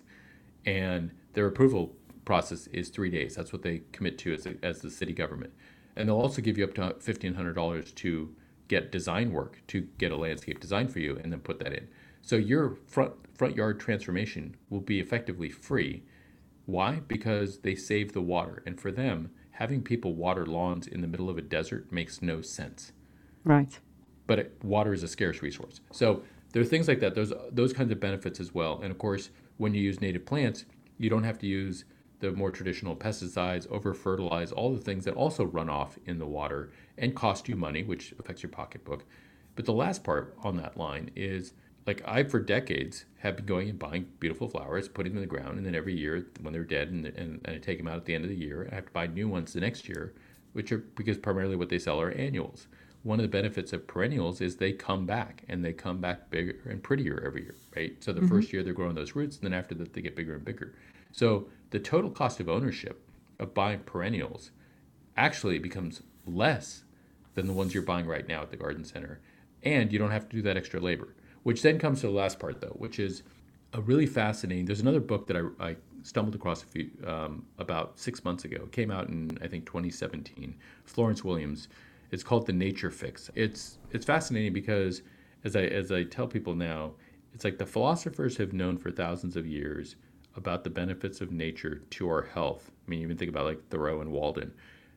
[SPEAKER 1] And their approval process is three days. That's what they commit to as, a, as the city government. And they'll also give you up to fifteen hundred dollars to get design work, to get a landscape design for you and then put that in. So your front front yard transformation will be effectively free. Why? Because they save the water. And for them, having people water lawns in the middle of a desert makes no sense.
[SPEAKER 3] Right.
[SPEAKER 1] But it, water is a scarce resource. So there are things like that, those those kinds of benefits as well. And of course, when you use native plants, you don't have to use the more traditional pesticides, over-fertilize, all the things that also run off in the water and cost you money, which affects your pocketbook. But the last part on that line is, like, I, for decades, have been going and buying beautiful flowers, putting them in the ground, and then every year when they're dead, and, and, and I take them out at the end of the year, I have to buy new ones the next year, which are, because primarily what they sell are annuals. One of the benefits of perennials is they come back, and they come back bigger and prettier every year, right? So the mm-hmm. first year they're growing those roots, and then after that they get bigger and bigger. So the total cost of ownership of buying perennials actually becomes less than the ones you're buying right now at the garden center, and you don't have to do that extra labor. Which then comes to the last part, though, which is a really fascinating. There's another book that I, I stumbled across a few um, about six months ago. It came out in, I think, twenty seventeen. Florence Williams. It's called The Nature Fix. It's it's fascinating because, as I as I tell people now, it's like the philosophers have known for thousands of years about the benefits of nature to our health. I mean, even think about like Thoreau and Walden.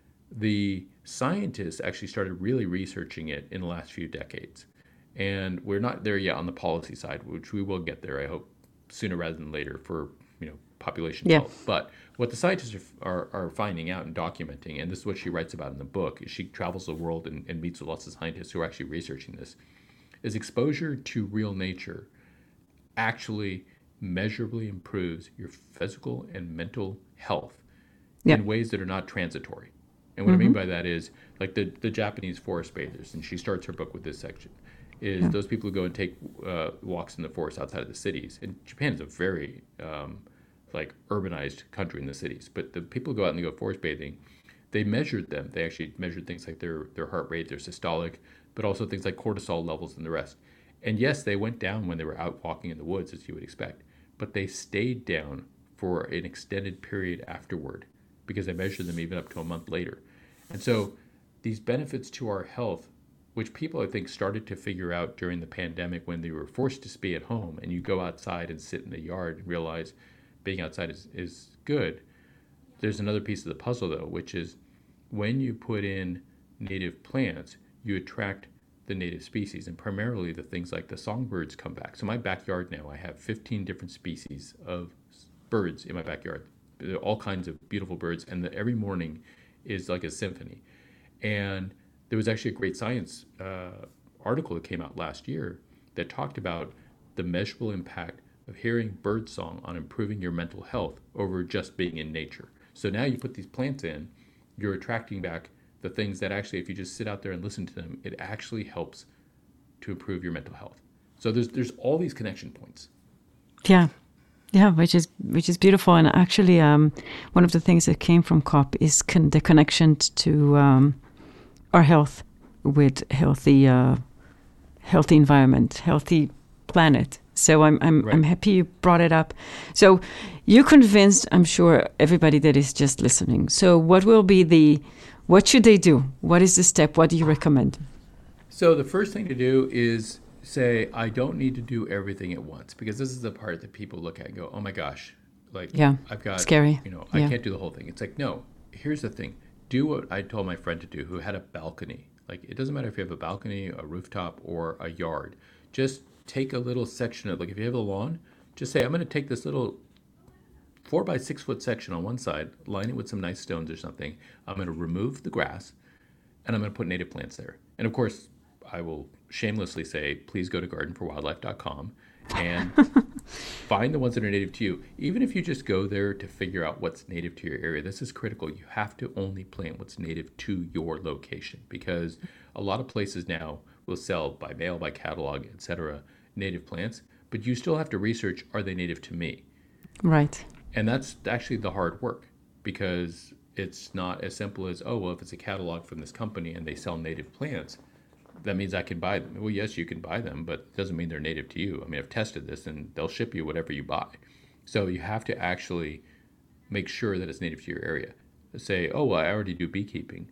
[SPEAKER 1] The scientists actually started really researching it in the last few decades. And we're not there yet on the policy side, which we will get there, I hope, sooner rather than later for, you know, population
[SPEAKER 3] yeah.
[SPEAKER 1] health. But what the scientists are, are, are finding out and documenting, and this is what she writes about in the book, is she travels the world and, and meets with lots of scientists who are actually researching this, is exposure to real nature actually measurably improves your physical and mental health yeah. in ways that are not transitory. And what mm-hmm. I mean by that is, like the, the Japanese forest bathers, and she starts her book with this section, is yeah. those people who go and take uh, walks in the forest outside of the cities. And Japan is a very um, like urbanized country in the cities. But the people who go out and they go forest bathing, they measured them. They actually measured things like their, their heart rate, their systolic, but also things like cortisol levels and the rest. And yes, they went down when they were out walking in the woods, as you would expect. But they stayed down for an extended period afterward because they measured them even up to a month later. And so these benefits to our health, which people, I think, started to figure out during the pandemic when they were forced to stay at home, and you go outside and sit in the yard and realize being outside is, is good. There's another piece of the puzzle, though, which is when you put in native plants, you attract the native species, and primarily the things like the songbirds come back. So my backyard now, I have fifteen different species of birds in my backyard. There are all kinds of beautiful birds, and the, every morning is like a symphony. And there was actually a great science uh, article that came out last year that talked about the measurable impact of hearing bird song on improving your mental health over just being in nature. So now you put these plants in, you're attracting back the things that actually, if you just sit out there and listen to them, it actually helps to improve your mental health. So there's there's all these connection points.
[SPEAKER 3] Yeah. Yeah, which is which is beautiful. And actually, um, one of the things that came from COP is con- the connection to um, our health with healthy uh, healthy environment, healthy planet. So I'm I'm
[SPEAKER 1] Right.
[SPEAKER 3] I'm happy you brought it up. So you convinced, I'm sure, everybody that is just listening. So what will be the what should they do? What is the step? What do you recommend?
[SPEAKER 1] So the first thing to do is say, I don't need to do everything at once, because this is the part that people look at and go, oh my gosh, like
[SPEAKER 3] Yeah,
[SPEAKER 1] I've got,
[SPEAKER 3] scary.
[SPEAKER 1] you know, I
[SPEAKER 3] Yeah.
[SPEAKER 1] can't do the whole thing. It's like, no, here's the thing. Do what I told my friend to do who had a balcony. Like, it doesn't matter if you have a balcony, a rooftop, or a yard. Just take a little section of, like if you have a lawn, just say, I'm going to take this little four by six foot section on one side, line it with some nice stones or something. I'm going to remove the grass, and I'm going to put native plants there. And of course, I will shamelessly say, please go to garden for wildlife dot com and find the ones that are native to you. Even if you just go there to figure out what's native to your area, this is critical. You have to only plant what's native to your location, because a lot of places now will sell by mail, by catalog, et cetera, native plants, but you still have to research, are they native to me?
[SPEAKER 3] Right.
[SPEAKER 1] And that's actually the hard work, because it's not as simple as, oh, well, if it's a catalog from this company and they sell native plants, that means I can buy them. Well, yes, you can buy them, but it doesn't mean they're native to you. I mean, I've tested this, and they'll ship you whatever you buy. So you have to actually make sure that it's native to your area. Say, oh, well, I already do beekeeping.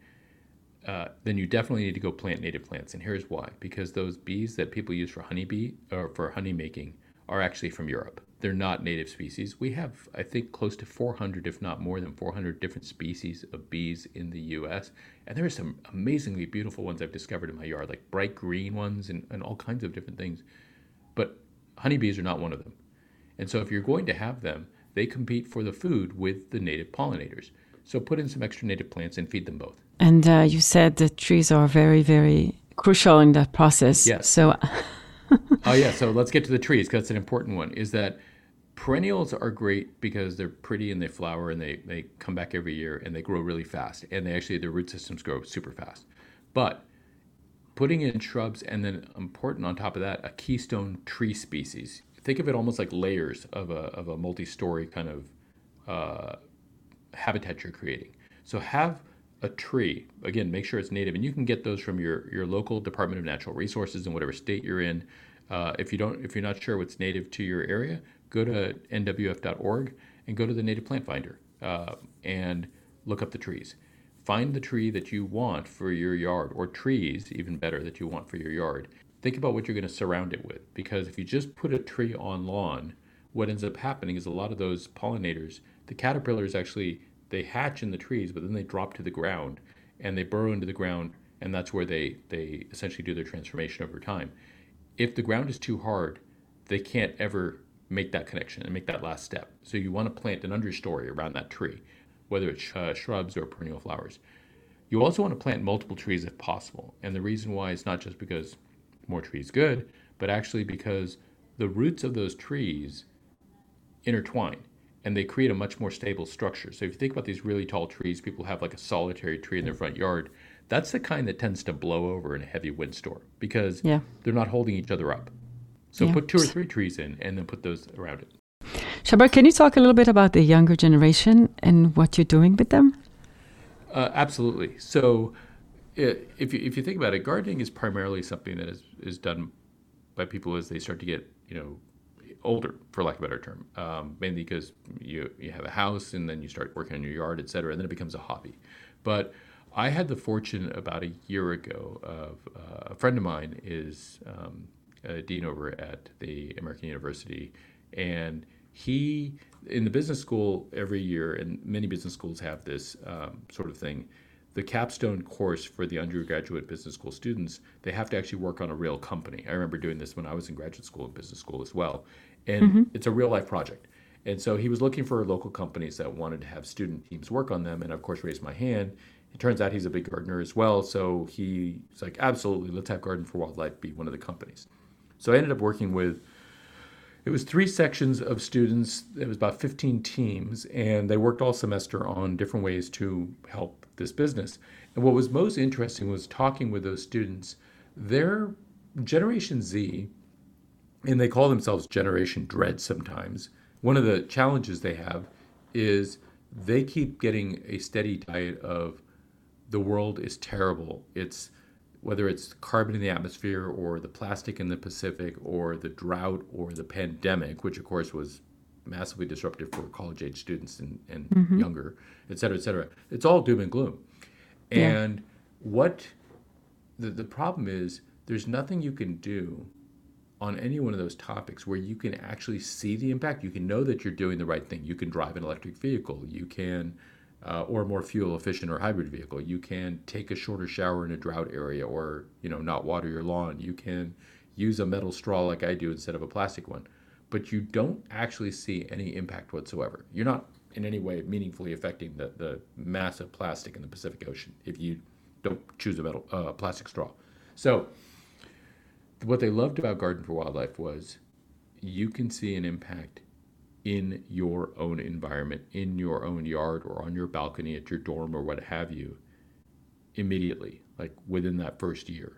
[SPEAKER 1] Uh, then you definitely need to go plant native plants. And here's why. Because those bees that people use for honeybee or for honey making are actually from Europe. They're not native species. We have, I think, close to four hundred, if not more than four hundred different species of bees in the U S. And there are some amazingly beautiful ones I've discovered in my yard, like bright green ones and, and all kinds of different things. But honeybees are not one of them. And so if you're going to have them, they compete for the food with the native pollinators. So put in some extra native plants and feed them both.
[SPEAKER 3] And uh, you said that trees are very, very crucial in that process.
[SPEAKER 1] Yes.
[SPEAKER 3] So
[SPEAKER 1] Oh, yeah. So let's get to the trees, because that's an important one, is that perennials are great because they're pretty and they flower and they, they come back every year and they grow really fast. And they actually, their root systems grow super fast. But putting in shrubs, and then important on top of that, a keystone tree species. Think of it almost like layers of a, of a multi-story kind of uh, habitat you're creating. So have a tree, again, make sure it's native, and you can get those from your, your local Department of Natural Resources in whatever state you're in. Uh, if you don't, if you're not sure what's native to your area, go to N W F dot org and go to the Native Plant Finder uh, and look up the trees. Find the tree that you want for your yard, or trees, even better, that you want for your yard. Think about what you're going to surround it with, because if you just put a tree on lawn, what ends up happening is a lot of those pollinators, the caterpillars actually, they hatch in the trees, but then they drop to the ground and they burrow into the ground, and that's where they, they essentially do their transformation over time. If the ground is too hard, they can't ever make that connection and make that last step. So you want to plant an understory around that tree, whether it's uh, shrubs or perennial flowers. You also want to plant multiple trees if possible. And the reason why is not just because more trees good, but actually because the roots of those trees intertwine and they create a much more stable structure. So if you think about these really tall trees, people have like a solitary tree in their front yard. That's the kind that tends to blow over in a heavy windstorm, because
[SPEAKER 3] yeah.
[SPEAKER 1] they're not holding each other up. So
[SPEAKER 3] Yeah.
[SPEAKER 1] put two or three trees in and then put those around it.
[SPEAKER 3] Shabar, can you talk a little bit about the younger generation and what you're doing with them?
[SPEAKER 1] Uh, absolutely. So i- if you, if you think about it, gardening is primarily something that is, is done by people as they start to get, you know, older, for lack of a better term, um, mainly because you, you have a house and then you start working on your yard, et cetera, and then it becomes a hobby. But I had the fortune about a year ago of uh, a friend of mine is um, a dean over at the American University, and he, in the business school every year, and many business schools have this um, sort of thing, the capstone course for the undergraduate business school students, they have to actually work on a real company. I remember doing this when I was in graduate school and business school as well. And mm-hmm. it's a real life project. And so he was looking for local companies that wanted to have student teams work on them, and of course raised my hand. It turns out he's a big gardener as well, so he's like, absolutely, let's have Garden for Wildlife be one of the companies. So I ended up working with, it was three sections of students. It was about fifteen teams, and they worked all semester on different ways to help this business. And what was most interesting was talking with those students. They're Generation Z, and they call themselves Generation Dread sometimes. One of the challenges they have is they keep getting a steady diet of the world is terrible. It's whether it's carbon in the atmosphere or the plastic in the Pacific or the drought or the pandemic, which of course was massively disruptive for college age students and, and mm-hmm. younger, et cetera, et cetera. It's all doom and gloom. Yeah. And what the, the problem is, there's nothing you can do on any one of those topics where you can actually see the impact. You can know that you're doing the right thing. You can drive an electric vehicle. You can, uh, or a more fuel efficient or hybrid vehicle. You can take a shorter shower in a drought area, or, you know, not water your lawn. You can use a metal straw like I do instead of a plastic one. But you don't actually see any impact whatsoever. You're not in any way meaningfully affecting the, the massive plastic in the Pacific Ocean if you don't choose a metal uh, plastic straw. So what they loved about Garden for Wildlife was you can see an impact in your own environment, in your own yard or on your balcony at your dorm or what have you, immediately, like within that first year.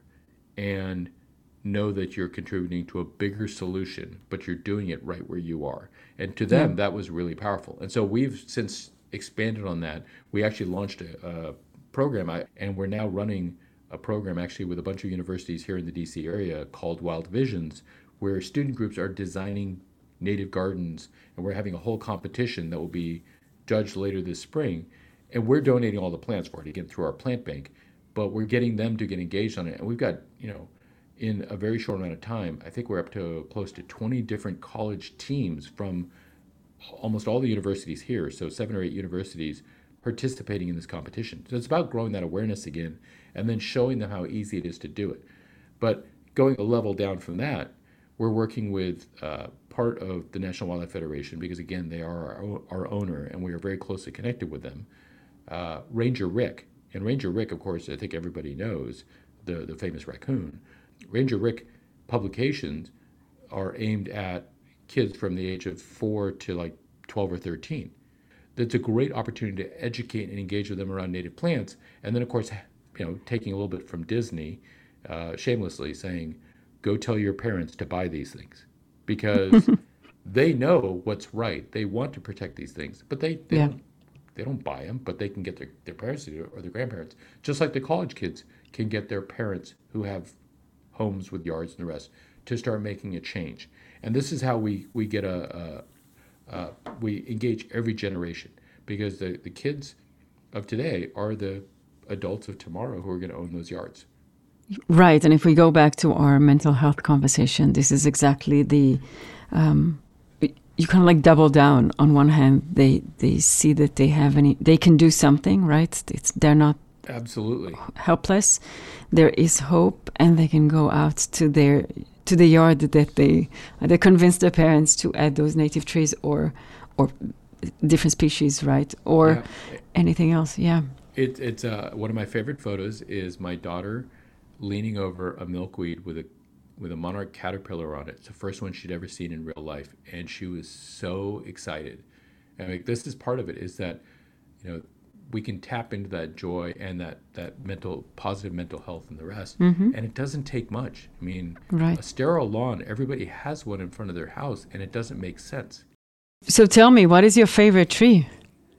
[SPEAKER 1] And know that you're contributing to a bigger solution, but you're doing it right where you are. And to them, yeah. that was really powerful. And so we've since expanded on that. We actually launched a, a program, I, and we're now running a program actually with a bunch of universities here in the D C area called Wild Visions, where student groups are designing native gardens, and we're having a whole competition that will be judged later this spring. And we're donating all the plants for it, again, through our plant bank, but we're getting them to get engaged on it. And we've got, you know, in a very short amount of time, I think we're up to close to twenty different college teams from almost all the universities here, so seven or eight universities participating in this competition. So it's about growing that awareness again and then showing them how easy it is to do it. But going a level down from that, we're working with uh, part of the National Wildlife Federation, because again, they are our, our owner and we are very closely connected with them, uh, Ranger Rick. And Ranger Rick, of course, I think everybody knows, the, the famous raccoon. Ranger Rick publications are aimed at kids from the age of four to like twelve or thirteen. That's a great opportunity to educate and engage with them around native plants. And then, of course, you know, taking a little bit from Disney, uh, shamelessly saying, go tell your parents to buy these things, because they know what's right. They want to protect these things, but they they, yeah. don't, they don't buy them, but they can get their, their parents to do it, or their grandparents, just like the college kids can get their parents who have homes with yards and the rest to start making a change. And this is how we, we get a, a, a we engage every generation, because the, the kids of today are the adults of tomorrow who are going to own those yards.
[SPEAKER 3] Right. And if we go back to our mental health conversation, this is exactly the, um, you kind of like double down. On one hand, they, they see that they have any, they can do something, right? It's, they're not
[SPEAKER 1] absolutely
[SPEAKER 3] helpless. There is hope, and they can go out to their to the yard that they they convince their parents to add those native trees or or different species, right? Or yeah. anything else. Yeah.
[SPEAKER 1] It, it's uh, one of my favorite photos is my daughter leaning over a milkweed with a with a monarch caterpillar on it. It's the first one she'd ever seen in real life, and she was so excited. And like, this is part of it, is that, you know, we can tap into that joy and that, that mental, positive mental health and the rest. Mm-hmm. And it doesn't take much. I mean, right. a sterile lawn, everybody has one in front of their house, and it doesn't make sense.
[SPEAKER 3] So tell me, what is your favorite tree?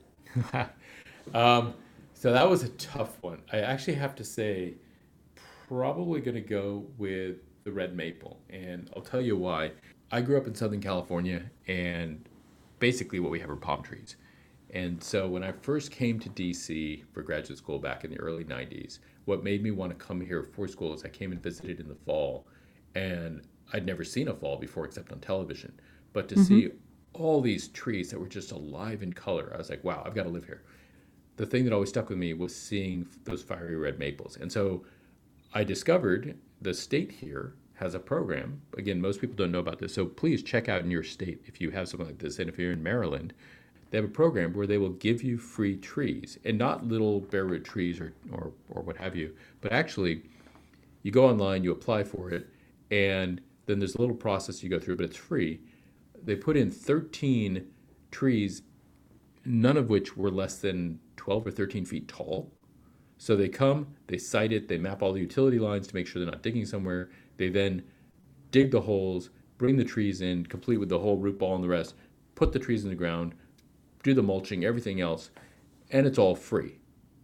[SPEAKER 1] um, so that was a tough one. I actually have to say, probably going to go with the red maple. And I'll tell you why. I grew up in Southern California, and basically what we have are palm trees. And so when I first came to D C for graduate school back in the early nineties, what made me want to come here for school is I came and visited in the fall, and I'd never seen a fall before except on television. But to mm-hmm. see all these trees that were just alive in color, I was like, wow, I've got to live here. The thing that always stuck with me was seeing those fiery red maples. And so I discovered the state here has a program. Again, most people don't know about this, so please check out in your state if you have something like this. And if you're in Maryland, they have a program where they will give you free trees, and not little bare root trees or, or, or what have you, but actually you go online, you apply for it, and then there's a little process you go through, but it's free. They put in thirteen trees, none of which were less than twelve or thirteen feet tall. So they come, they site it, they map all the utility lines to make sure they're not digging somewhere. They then dig the holes, bring the trees in, complete with the whole root ball and the rest, put the trees in the ground, do the mulching, everything else, and it's all free.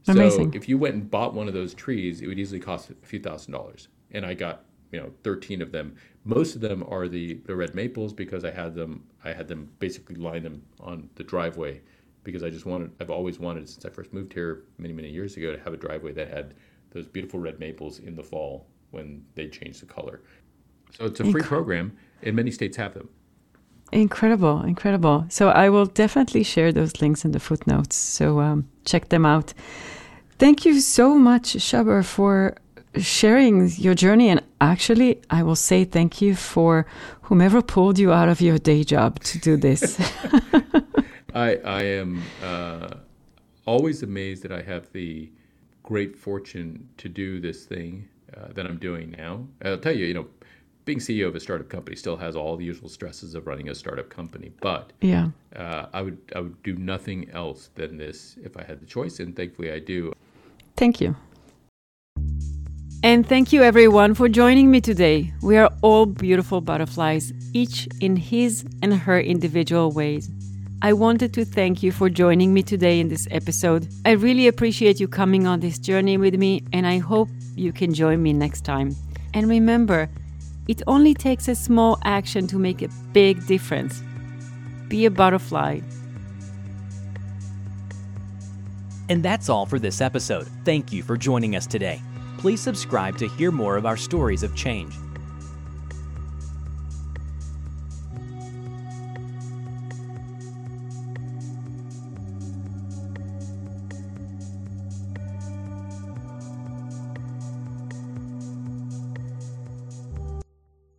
[SPEAKER 1] So
[SPEAKER 3] Amazing.
[SPEAKER 1] if you went and bought one of those trees, it would easily cost a few thousand dollars. And I got, you know, thirteen of them. Most of them are the, the red maples because I had them I had them basically line them on the driveway because I just wanted I've always wanted since I first moved here many, many years ago to have a driveway that had those beautiful red maples in the fall when they change the color. So it's a free
[SPEAKER 3] Incre-
[SPEAKER 1] program and many states have them.
[SPEAKER 3] Incredible, incredible. So I will definitely share those links in the footnotes. So um, check them out. Thank you so much, Shaber, for sharing your journey. And actually, I will say thank you for whomever pulled you out of your day job to do this.
[SPEAKER 1] I, I am uh, always amazed that I have the great fortune to do this thing uh, that I'm doing now. I'll tell you, you know, being C E O of a startup company still has all the usual stresses of running a startup company, but
[SPEAKER 3] Yeah.
[SPEAKER 1] uh, I would I would do nothing else than this if I had the choice, and thankfully I do.
[SPEAKER 3] Thank you. And thank you, everyone, for joining me today. We are all beautiful butterflies, each in his and her individual ways. I wanted to thank you for joining me today in this episode. I really appreciate you coming on this journey with me, and I hope you can join me next time. And remember, it only takes a small action to make a big difference. Be a butterfly.
[SPEAKER 2] And that's all for this episode. Thank you for joining us today. Please subscribe to hear more of our stories of change.